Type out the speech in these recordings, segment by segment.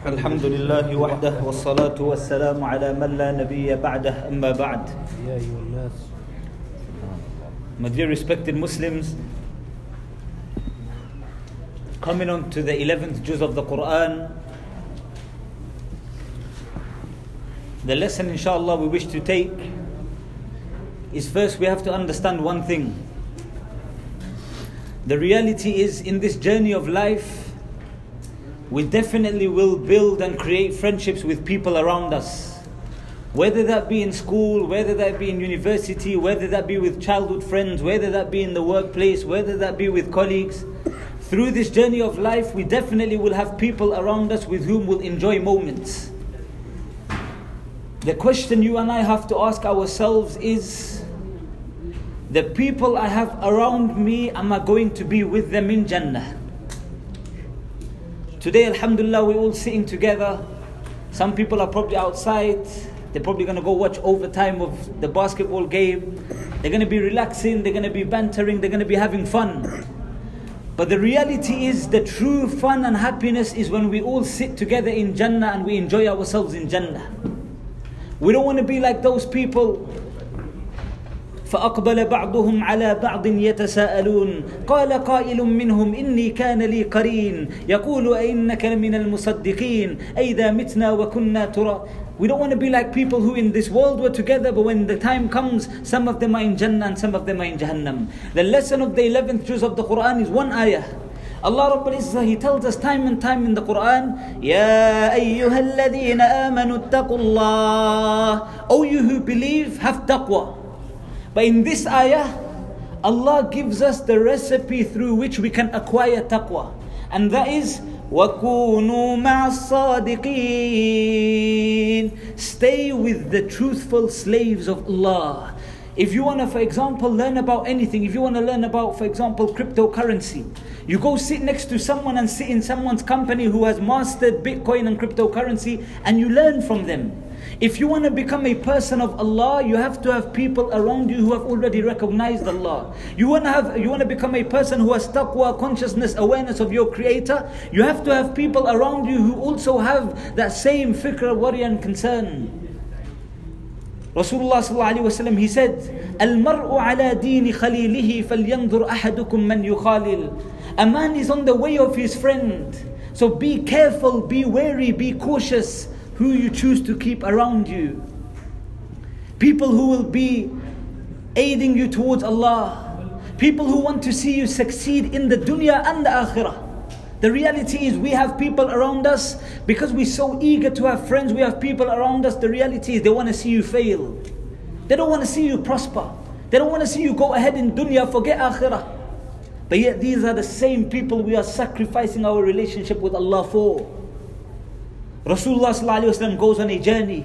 الحمد لله وحده والصلاة والسلام على من لا نبي بعده أما بعد. My dear respected Muslims, coming on to the 11th juz of the Quran, the lesson inshallah we wish to take is, first we have to understand one thing. The reality is, in this journey of life, we definitely will build and create friendships with people around us. Whether that be in school, whether that be in university, whether that be with childhood friends, whether that be in the workplace, whether that be with colleagues. Through this journey of life, we definitely will have people around us with whom we'll enjoy moments. The question you and I have to ask ourselves is, the people I have around me, am I going to be with them in Jannah? Today, alhamdulillah, we're all sitting together. Some people are probably outside. They're probably going to go watch overtime of the basketball game. They're going to be relaxing. They're going to be bantering. They're going to be having fun. But the reality is, the true fun and happiness is when we all sit together in Jannah and we enjoy ourselves in Jannah. We don't want to be like those people. فأقبل بعضهم على بعض يتساءلون قال قائل منهم إني كان لي قرين يقول أئنك لمن المصدقين أئذا متنا وكنا ترى. We don't want to be like people who in this world were together, but when the time comes, some of them are in Jannah and some of them are in Jahannam. The lesson of the 11th juz of the Quran is one ayah. Allah Rabbul Izzah, He tells us time and time in the Quran, Ya ayyuha alladhina amanu attaqullah. O you who believe, have taqwa. But in this ayah, Allah gives us the recipe through which we can acquire taqwa. And that is, وَكُونُوا مَعَ الصَّادِقِينَ. Stay with the truthful slaves of Allah. If you want to, for example, learn about anything, if you want to learn about, for example, cryptocurrency, you go sit next to someone and sit in someone's company who has mastered Bitcoin and cryptocurrency, and you learn from them. If you want to become a person of Allah, you have to have people around you who have already recognized Allah. You want to become a person who has taqwa, consciousness, awareness of your Creator. You have to have people around you who also have that same fikr, worry and concern. Rasulullah sallallahu alaihi wasallam, he said, "Al-mar'u ala dini khalilihi falyanzur ahadukum man yukhalil." A man is on the way of his friend. So be careful, be wary, be cautious who you choose to keep around you. People who will be aiding you towards Allah. People who want to see you succeed in the dunya and the akhirah. The reality is, we have people around us, because we're so eager to have friends, we have people around us, the reality is they want to see you fail. They don't want to see you prosper. They don't want to see you go ahead in dunya, forget akhirah. But yet these are the same people we are sacrificing our relationship with Allah for. Rasulullah sallallahu alaihi wasallam goes on a journey.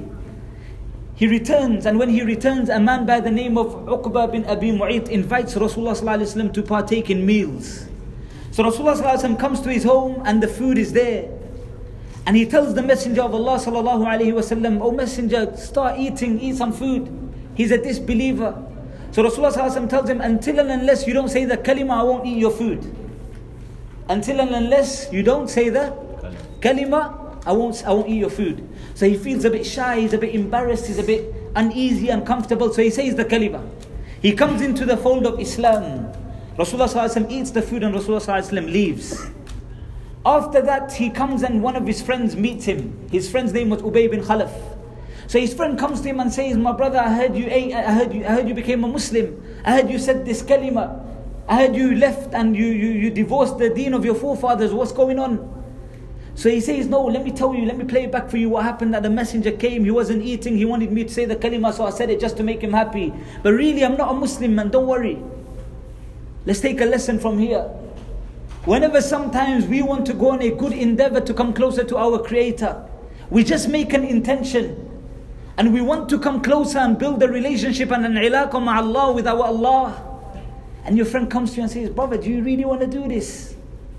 He returns, and when he returns, a man by the name of Uqba bin Abi Mu'ayt invites Rasulullah sallallahu alaihi wasallam to partake in meals. So Rasulullah sallallahu alaihi wasallam comes to his home and the food is there. And he tells the Messenger of Allah sallallahu alaihi wasallam, "O Messenger, start eating, eat some food." He's a disbeliever. So Rasulullah sallallahu alaihi wasallam tells him, "Until and unless you don't say the kalima, I won't eat your food. Until and unless you don't say the kalima, I won't eat your food." So he feels a bit shy, he's a bit embarrassed, he's a bit uneasy, uncomfortable. So he says the kalima. He comes into the fold of Islam. Rasulullah sallallahu alaihi wasallam eats the food and Rasulullah sallallahu alaihi wasallam leaves. After that, he comes and one of his friends meets him. His friend's name was Ubay bin Khalaf. So his friend comes to him and says, "My brother, I heard you became a Muslim. I heard you said this kalima. I heard you left and you divorced the deen of your forefathers. What's going on?" So he says, "No, let me tell you, let me play it back for you what happened. That the messenger came, he wasn't eating, he wanted me to say the kalima, so I said it just to make him happy. But really, I'm not a Muslim, man, don't worry." Let's take a lesson from here. Whenever sometimes we want to go on a good endeavor to come closer to our Creator, we just make an intention. And we want to come closer and build a relationship and an ilaqa ma'Allah with our Allah. And your friend comes to you and says, "Brother, do you really want to do this?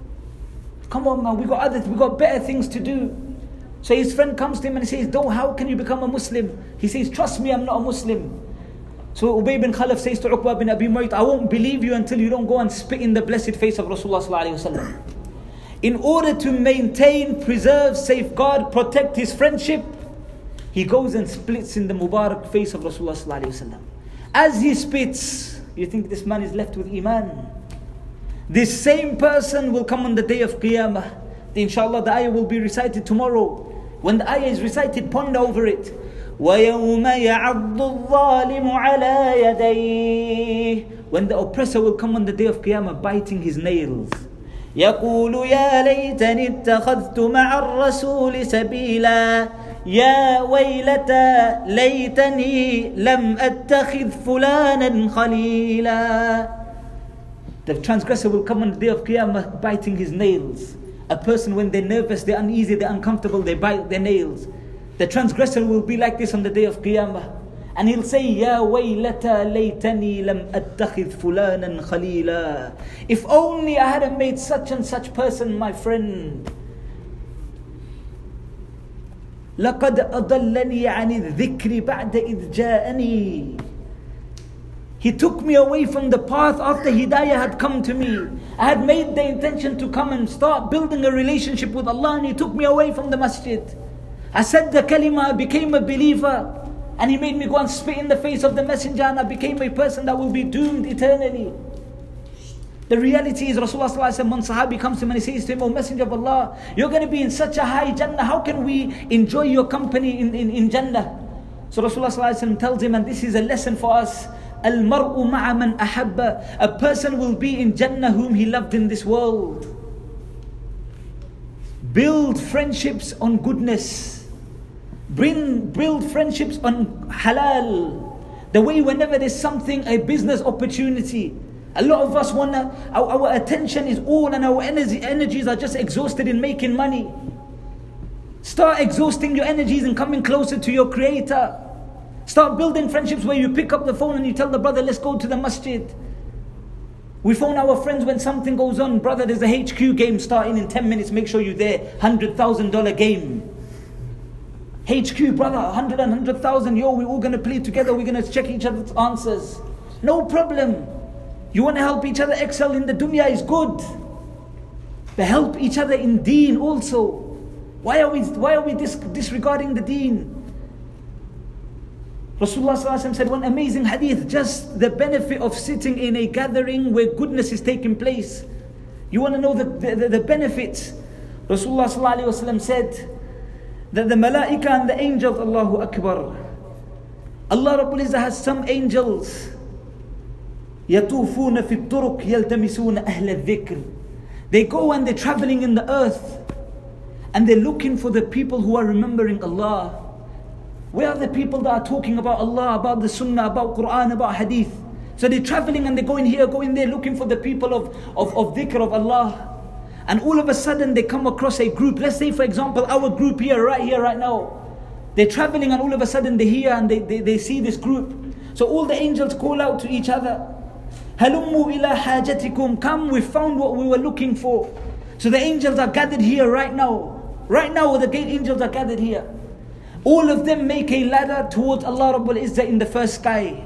Come on, man, we got better things to do." So his friend comes to him and he says, "How can you become a Muslim?" He says, "Trust me, I'm not a Muslim." So Ubay bin Khalaf says to Uqba bin Abi Mu'ayt, "I won't believe you until you don't go and spit in the blessed face of Rasulullah sallallahu alaihi wasallam." in order to maintain, preserve, safeguard, protect his friendship, he goes and splits in the Mubarak face of Rasulullah sallallahu alaihi wasallam. As he spits, you think this man is left with iman? This same person will come on the day of Qiyamah. Inshallah, the ayah will be recited tomorrow. When the ayah is recited, ponder over it. وَيَوْمَ يَعَضُّ الظَّالِمُ عَلَى يَدَيْهِ. When the oppressor will come on the day of Qiyamah, biting his nails. يَقُولُ يَا لَيْتَنِي اتَّخَذْتُ مَعَ الرَّسُولِ سَبِيلًا يَا وَيْلَتَى لَيْتَنِي لَمْ أَتَّخِذْ فُلَانًا خَلِيلًا. The transgressor will come on the day of Qiyamah biting his nails. A person, when they're nervous, they're uneasy, they're uncomfortable, they bite their nails. The transgressor will be like this on the day of Qiyamah. And he'll say, Ya waylata laytani lam attakhidh fulanan khalila. If only I hadn't made such and such person my friend. لَقَدْ أَضَلَّنِي عَنِ الذِّكْرِ بَعْدَ إِذْ جَاءَنِي. He took me away from the path after Hidayah had come to me. I had made the intention to come and start building a relationship with Allah, and He took me away from the masjid. I said the kalima, I became a believer, and He made me go and spit in the face of the messenger, and I became a person that will be doomed eternally. The reality is, Rasulullah sallallahu alaihi wasallam, one sahabi comes to him and he says to him, "O Messenger of Allah, you're going to be in such a high Jannah, how can we enjoy your company in Jannah?" So Rasulullah sallallahu alaihi wasallam tells him, and this is a lesson for us, Al-mar'u ma'a man ahabba. A person will be in Jannah whom he loved in this world. Build friendships on goodness. Build friendships on halal. The way whenever there's something, a business opportunity, a lot of us our attention is all, and our energies are just exhausted in making money. Start exhausting your energies and coming closer to your Creator. Start building friendships where you pick up the phone and you tell the brother, let's go to the masjid. We phone our friends when something goes on. Brother, there's a HQ game starting in 10 minutes. Make sure you're there. $100,000 game. HQ, brother, 100,000. Yo, we're all going to play together. We're going to check each other's answers. No problem. You want to help each other excel in the dunya is good. But help each other in deen also. Why are we disregarding the deen? Rasulullah sallallahu alaihi wasallam said one amazing hadith, just the benefit of sitting in a gathering where goodness is taking place. You want to know the benefits? Rasulullah sallallahu alaihi wasallam said that the malaika and the angels, Allahu Akbar, Allah Rabbul Izzah has some angels, يَطُوفُونَ فِي الطُّرُقِ يَلْتَمِسُونَ أَهْلَ الذِّكْرِ. They go and they're traveling in the earth and they're looking for the people who are remembering Allah. Where are the people that are talking about Allah, about the Sunnah, about Quran, about Hadith? So they're traveling and they're going here, going there, looking for the people of dhikr of Allah. And all of a sudden they come across a group. Let's say for example our group here, right now. They're traveling and all of a sudden they're here and they see this group. So all the angels call out to each other, هَلُمُّوا إِلَى حَاجَتِكُمْ. Come, we found what we were looking for. So the angels are gathered here right now. Right now the angels are gathered here. All of them make a ladder towards Allah Rabbul Izzah in the first sky.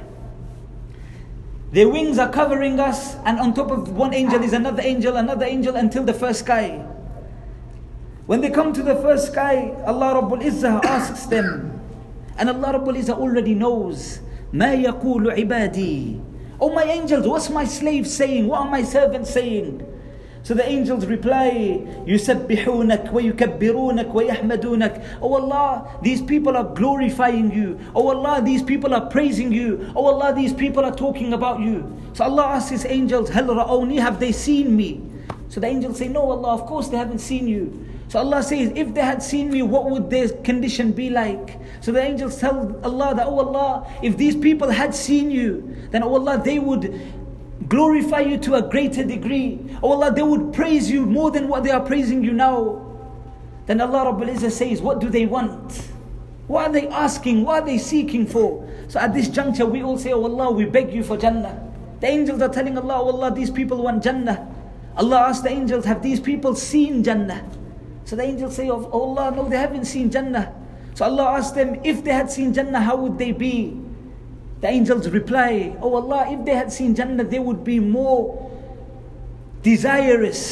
Their wings are covering us, and on top of one angel is another angel until the first sky. When they come to the first sky, Allah Rabbul Izzah asks them, and Allah Rabbul Izzah already knows, مَا يَقُولُ عِبَادِي. Oh my angels, what's my slave saying? What are my servants saying? So the angels reply, يُسَبِّحُونَكْ وَيُكَبِّرُونَكْ وَيَحْمَدُونَكْ. Oh Allah, these people are glorifying you. Oh Allah, these people are praising you. Oh Allah, these people are talking about you. So Allah asks His angels, هَلْ رَأَوْنِي. Have they seen me? So the angels say, no Allah, of course they haven't seen you. So Allah says, if they had seen me, what would their condition be like? So the angels tell Allah that, oh Allah, if these people had seen you, then oh Allah, they would glorify you to a greater degree. Oh Allah, they would praise you more than what they are praising you now. Then Allah Rabbul Izzah says, what do they want? What are they asking? What are they seeking for? So at this juncture we all say, oh Allah, we beg you for Jannah. The angels are telling Allah, oh Allah, these people want Jannah. Allah asks the angels, have these people seen Jannah? So the angels say, oh Allah, no, they haven't seen Jannah. So Allah asks them, if they had seen Jannah, how would they be? The angels reply, oh Allah, if they had seen Jannah, they would be more desirous.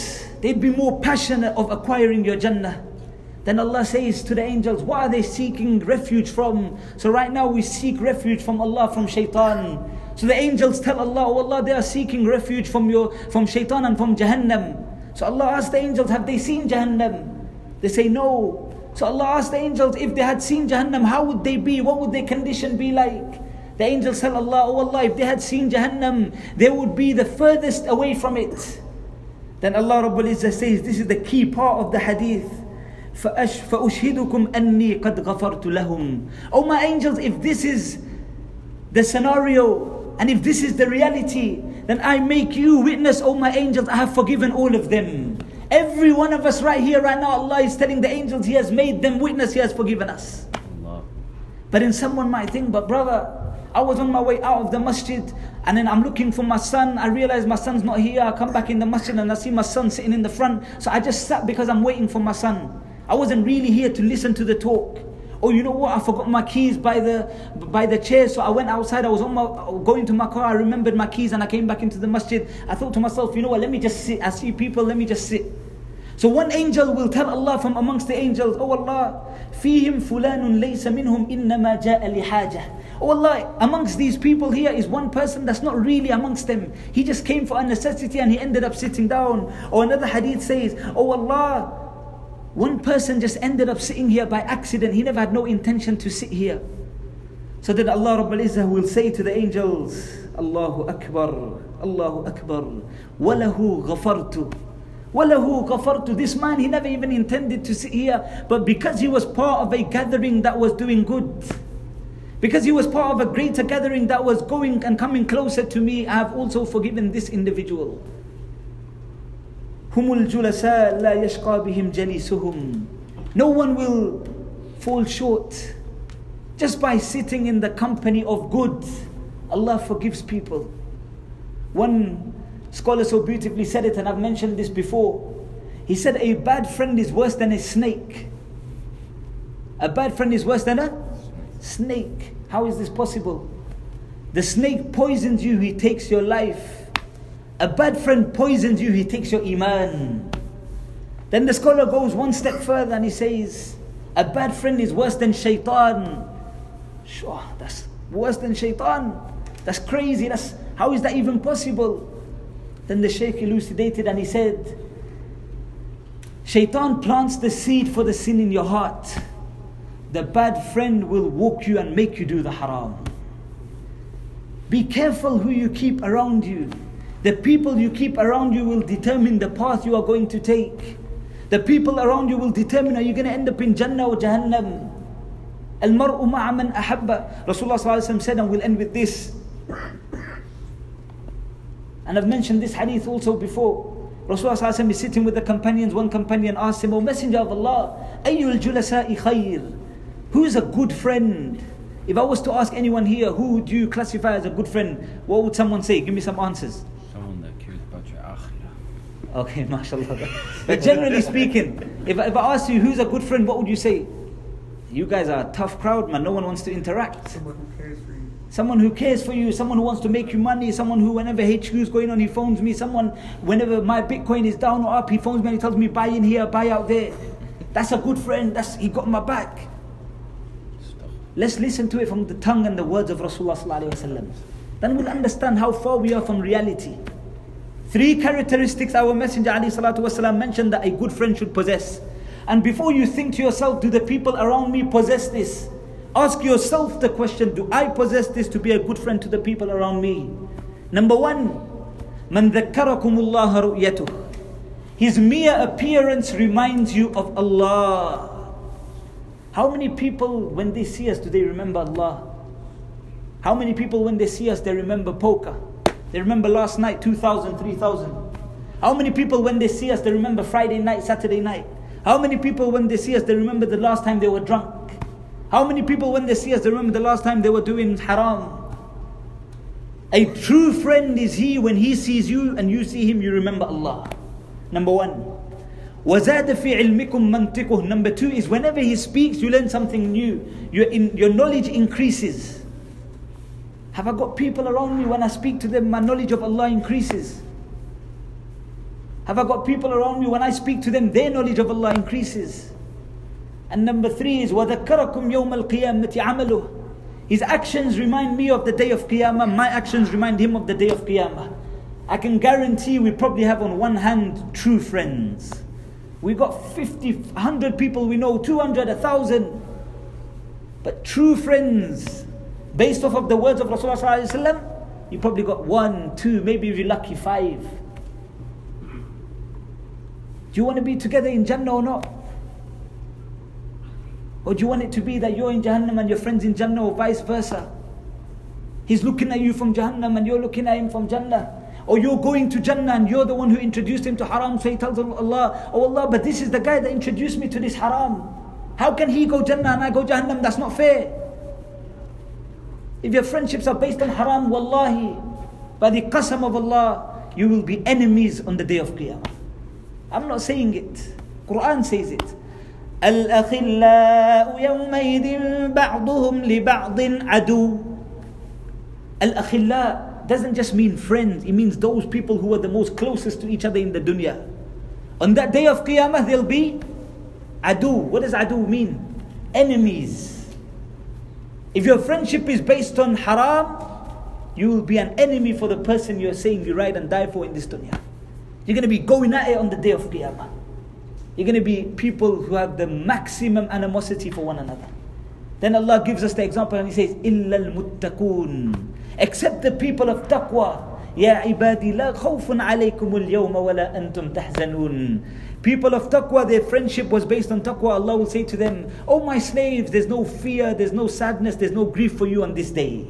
they'd be more passionate of acquiring your Jannah. Then Allah says to the angels, what are they seeking refuge from? So right now we seek refuge from Allah, from shaitan. So the angels tell Allah, oh Allah, they are seeking refuge from shaitan and from Jahannam. So Allah asks the angels, have they seen Jahannam? They say no. So Allah asks the angels, if they had seen Jahannam, how would they be? What would their condition be like? The angels tell Allah, oh Allah, if they had seen Jahannam, they would be the furthest away from it. Then Allah Rabbul Izzah says, this is the key part of the hadith. فَأُشْهِدُكُمْ أَنِّي قَدْ غَفَرْتُ لَهُمْ. Oh my angels, if this is the scenario, and if this is the reality, then I make you witness, oh my angels, I have forgiven all of them. Every one of us right here, right now, Allah is telling the angels, He has made them witness, He has forgiven us. Allah. But then someone might think, but brother, I was on my way out of the masjid, and then I'm looking for my son. I realize my son's not here. I come back in the masjid and I see my son sitting in the front. So I just sat because I'm waiting for my son. I wasn't really here to listen to the talk. Or you know what, I forgot my keys by the chair, so I went outside. I was going to my car. I remembered my keys and I came back into the masjid. I thought to myself, you know what, let me just sit. I see people, let me just sit. So one angel will tell Allah from amongst the angels, oh Allah, فِيهِمْ فُلَانٌ لَيْسَ مِنْهُمْ إِنَّمَا جَاءَ لِحَاجَةٍ. Oh Allah, amongst these people here is one person that's not really amongst them. He just came for a necessity and he ended up sitting down. Or another hadith says, oh Allah, one person just ended up sitting here by accident. He never had no intention to sit here. So then Allah Rabbul Izzah will say to the angels, Allahu Akbar, Allahu Akbar, وَلَهُ غَفَرْتُ. وَلَهُ غَفَرْتُ. This man, he never even intended to sit here. But because he was part of a gathering that was doing good, because he was part of a greater gathering that was going and coming closer to me, I have also forgiven this individual. هُمُ الْجُلَسَاء لَا يَشْقَى بِهِمْ جَلِيسُهُمْ. No one will fall short just by sitting in the company of good. Allah forgives people. One scholar so beautifully said it, and I've mentioned this before. He said a bad friend is worse than a snake. A bad friend is worse than a snake. How is this possible? The snake poisons you, he takes your life. A bad friend poisons you, he takes your iman. Then the scholar goes one step further and he says, a bad friend is worse than shaitan. Sure, that's worse than shaitan. That's crazy. How is that even possible? Then the Shaykh elucidated and he said, shaitan plants the seed for the sin in your heart. The bad friend will walk you and make you do the haram. Be careful who you keep around you. The people you keep around you will determine the path you are going to take. The people around you will determine, are you going to end up in Jannah or Jahannam? Al-mar'u ma'a man ahabba. Rasulullah ﷺ said, and we'll end with this. And I've mentioned this hadith also before. Rasulullah ﷺ is sitting with the companions. One companion asked him, O Messenger of Allah, ayyul julasa'i khayr? Who is a good friend? If I was to ask anyone here, who do you classify as a good friend? What would someone say? Give me some answers. Someone that cares about your akhirah. Okay, mashallah. But generally speaking, if I ask you who's a good friend, what would you say? You guys are a tough crowd, man. No one wants to interact. Someone who cares for you. Someone who cares for you, someone who wants to make you money, someone who whenever HQ is going on, he phones me, someone whenever my Bitcoin is down or up, he phones me and he tells me buy in here, buy out there. That's a good friend, he got my back. Let's listen to it from the tongue and the words of Rasulullah sallallahu alaihi wasallam. Then we'll understand how far we are from reality. 3 characteristics our Messenger alayhi salatu wasallam mentioned that a good friend should possess. And before you think to yourself, do the people around me possess this? Ask yourself the question, do I possess this to be a good friend to the people around me? Number 1, مَنْ ذَكَّرَكُمُ اللَّهَ رُؤْيَتُهُ. His mere appearance reminds you of Allah. How many people when they see us do they remember Allah? How many people when they see us they remember poker? They remember last night 2,000, 3,000. How many people when they see us they remember Friday night, Saturday night? How many people when they see us they remember the last time they were drunk? How many people when they see us they remember the last time they were doing haram? A true friend is he when he sees you and you see him, you remember Allah. Number 1. وَزَادَ فِي عِلْمِكُمْ مَنْتِقُهُ. Number 2 is whenever he speaks, you learn something new. Your knowledge increases. Have I got people around me when I speak to them, my knowledge of Allah increases? Have I got people around me, when I speak to them, their knowledge of Allah increases? And number 3 is وَذَكَّرَكُمْ يَوْمَ الْقِيَامَةِ عَمَلُهُ. His actions remind me of the day of Qiyamah. My actions remind him of the day of Qiyamah. I can guarantee we probably have on one hand true friends. We got 50, 100 people we know, 200, 1,000. But true friends, based off of the words of Rasulullah ﷺ, you probably got 1, 2, maybe if you're lucky 5. Do you want to be together in Jannah or not? Or do you want it to be that you're in Jahannam and your friend's in Jannah, or vice versa? He's looking at you from Jahannam and you're looking at him from Jannah. Or you're going to Jannah and you're the one who introduced him to haram, so he tells Allah, oh Allah, but this is the guy that introduced me to this haram. How can he go Jannah and I go Jahannam? That's not fair. If your friendships are based on haram, wallahi, by the qasam of Allah, you will be enemies on the day of Qiyamah. I'm not saying it. Quran says it. الأخلاء يومئذ بعضهم لبعض عدو. Al-akhilla doesn't just mean friends. It means those people who are the most closest to each other in the dunya. On that day of Qiyamah, they'll be adu. What does adu mean? Enemies. If your friendship is based on haram, you will be an enemy for the person you're saying you ride and die for in this dunya. You're going to be going at it on the day of Qiyamah. You're going to be people who have the maximum animosity for one another. Then Allah gives us the example and He says, إِلَّا الْمُتَّقُونَ, except the people of taqwa. يَا عِبَادِي لَا خَوْفٌ عَلَيْكُمُ الْيَوْمَ وَلَا أَنْتُمْ تَحْزَنُونَ. People of taqwa, their friendship was based on taqwa. Allah will say to them, oh my slaves, there's no fear, there's no sadness, there's no grief for you on this day.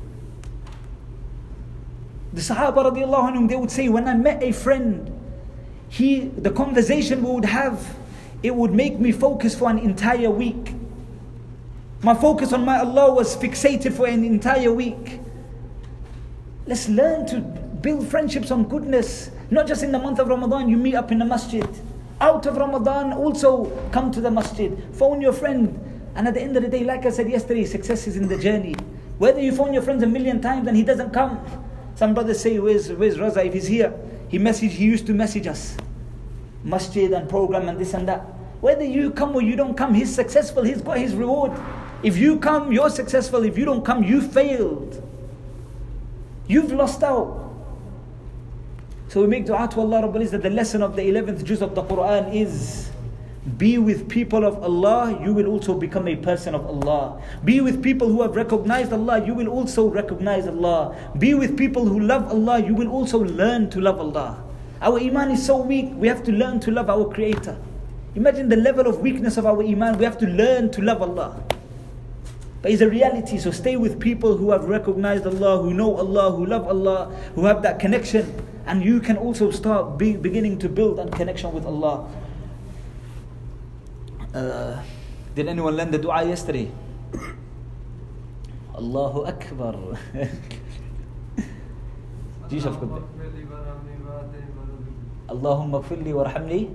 The Sahaba radiallahu anhum, they would say, when I met a friend, the conversation we would have, it would make me focus for an entire week. My focus on my Allah was fixated for an entire week. Let's learn to build friendships on goodness. Not just in the month of Ramadan, you meet up in the masjid. Out of Ramadan, also come to the masjid. Phone your friend. And at the end of the day, like I said yesterday, success is in the journey. Whether you phone your friends 1,000,000 times and he doesn't come. Some brothers say, where's Raza if he's here? He used to message us. Masjid and program and this and that. Whether you come or you don't come, he's successful, he's got his reward. If you come, you're successful. If you don't come, you failed. You've lost out. So we make dua to Allah Rabbul Izzah. The lesson of the 11th juz of the Quran is, be with people of Allah, you will also become a person of Allah. Be with people who have recognized Allah, you will also recognize Allah. Be with people who love Allah, you will also learn to love Allah. Our iman is so weak, we have to learn to love our Creator. Imagine the level of weakness of our iman, we have to learn to love Allah. But it's a reality, so stay with people who have recognized Allah, who know Allah, who love Allah, who have that connection. And you can also start beginning to build that connection with Allah. Did anyone learn the dua yesterday? Allahu Akbar. Allahumma gfirli warhamni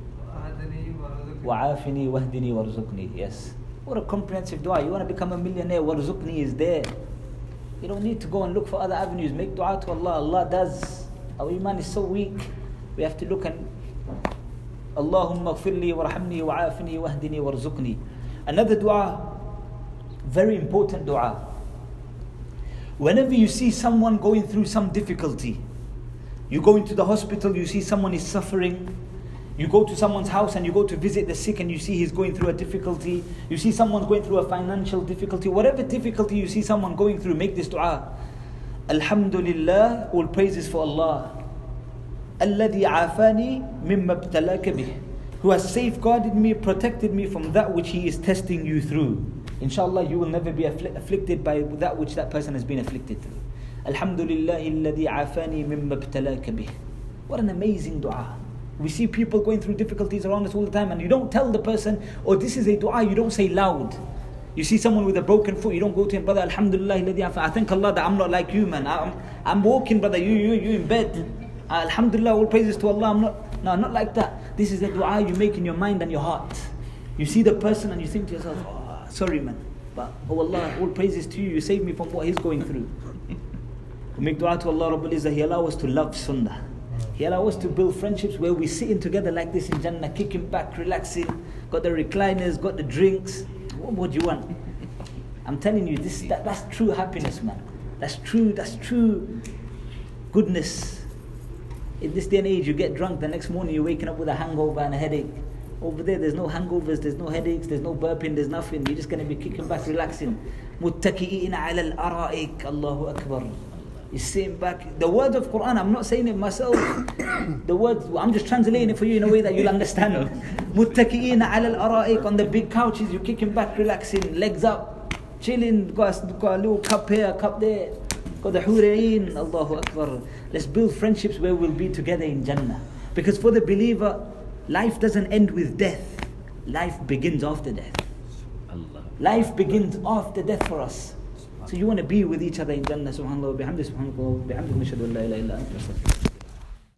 wa'afini wahdini warzuqni. Yes. What a comprehensive dua. You want to become a millionaire, warzuqni is there. You don't need to go and look for other avenues. Make dua to Allah. Allah does. Our iman is so weak. We have to look and Allahumma gfirli warhamni wa'afini wahdini warzuqni. Another dua, very important dua. Whenever you see someone going through some difficulty, you go into the hospital, you see someone is suffering, you go to someone's house and you go to visit the sick and you see he's going through a difficulty, you see someone going through a financial difficulty, whatever difficulty you see someone going through, make this dua. Alhamdulillah, all praises for Allah. Alladhi afani mimma ibtalaka bih, who has safeguarded me, protected me from that which He is testing you through. Inshallah, you will never be afflicted by that which that person has been afflicted through. Alhamdulillah alladhi afani mimma ibtalaka bih. What an amazing dua. We see people going through difficulties around us all the time, and you don't tell the person, oh, this is a dua, you don't say loud. You see someone with a broken foot, you don't go to him, brother, Alhamdulillah alladhi afani. I thank Allah that I'm not like you, man. I'm walking, brother, you in bed. Alhamdulillah, all praises to Allah. Not like that. This is a dua you make in your mind and your heart. You see the person and you think to yourself, oh, sorry man, but oh Allah, all praises to you. You saved me from what he's going through. We make dua to Allah Rabbul Izzah. He allows us to love sunnah. He allows us to build friendships where we're sitting together like this in Jannah, kicking back, relaxing, got the recliners, got the drinks. What more do you want? I'm telling you, that's true happiness, man. That's true goodness. In this day and age, you get drunk, the next morning you're waking up with a hangover and a headache. Over there, there's no hangovers, there's no headaches, there's no burping, there's nothing. You're just going to be kicking back, relaxing. مُتَّكِئِينَ عَلَى الْأَرَائِكَ Allahu Akbar. You're sitting back. The words of Quran, I'm not saying it myself. The words, I'm just translating it for you in a way that you'll understand. مُتَّكِئِينَ عَلَى الْأَرَائِكَ. On the big couches, you're kicking back, relaxing, legs up, chilling, got a little cup here, cup there. Got the Hurayn, Allahu Akbar. Let's build friendships where we'll be together in Jannah. Because for the believer, life doesn't end with death. Life begins after death. Life begins after death for us. So you want to be with each other in Jannah. Subhanallah wa bihamdihi, subhanallah wa bihamdihi, nashhadu an la ilaha illa anta.